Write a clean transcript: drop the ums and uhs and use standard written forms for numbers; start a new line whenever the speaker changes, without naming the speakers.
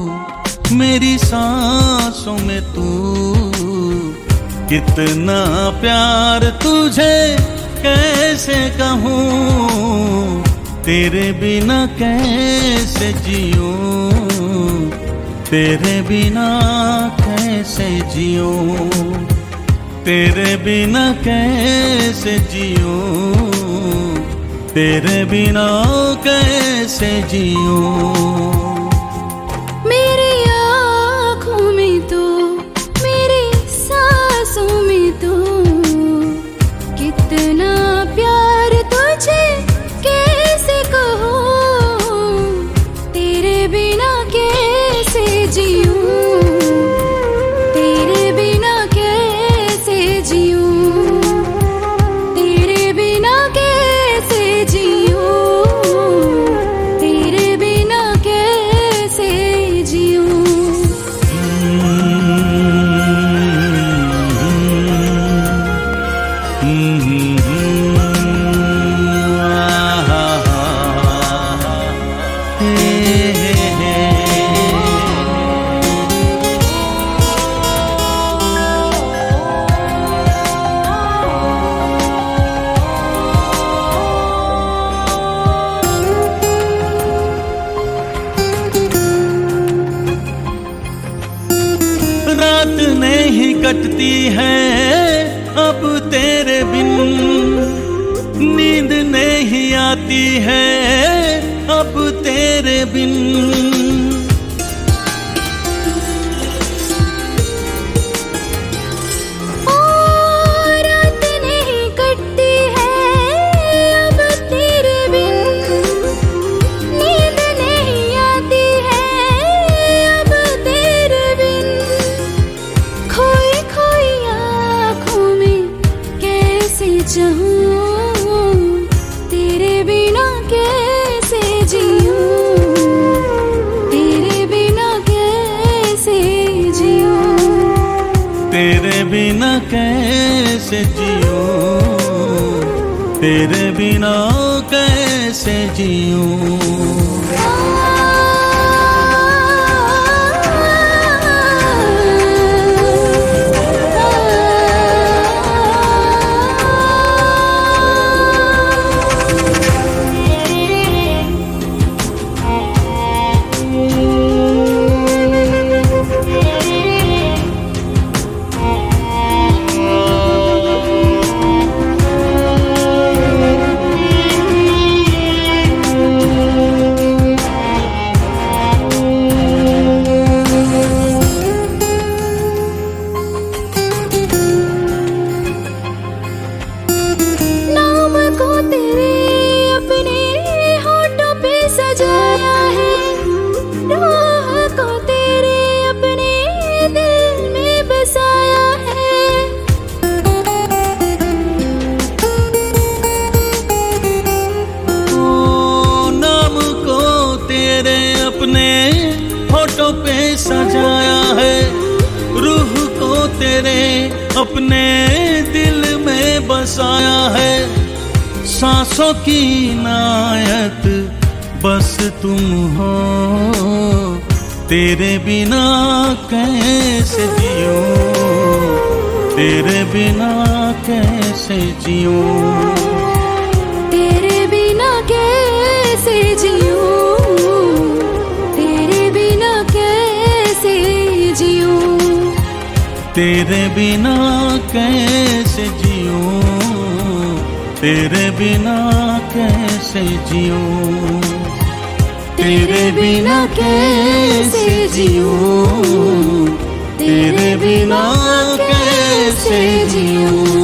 मेरी सांसों में तू, कितना प्यार तुझे कैसे कहूँ, तेरे बिना कैसे जीऊँ, तेरे बिना कैसे जीऊँ, तेरे बिना कैसे जीऊँ, तेरे बिना कैसे जीऊँ।
मेरी आँखों में तू, मेरी सांसों में तू, कितना प्यार तुझे कैसे कहूँ, तेरे बिना कैसे जीऊँ, तेरे बिना कैसे जीऊँ, तेरे बिना कैसे जीऊँ, तेरे बिना कैसे जीऊँ।
रात नहीं कटती है अब तेरे बिन, नींद नहीं आती है अब तेरे बिन,
रात नहीं कटती है अब तेरे बिन, नींद नहीं आती है अब तेरे बिन, खोई खोई आँखों में कैसे चाहूँ, तेरे बिना कैसे जीऊँ, तेरे बिना कैसे जीऊँ,
तेरे बिना कैसे जीऊँ, तेरे बिना कैसे जीऊँ। अपने होठों पे सजाया है, रूह को तेरे अपने दिल में बसाया है, सांसों की नायत बस तुम हो, तेरे बिना कैसे जीऊं, तेरे बिना कैसे जीऊं,
तेरे बिना कैसे जीऊं, तेरे बिना कैसे जीऊं,
तेरे बिना कैसे जीऊं, तेरे बिना कैसे जीऊं, तेरे बिना कैसे जीऊं, तेरे बिना कैसे जीऊं।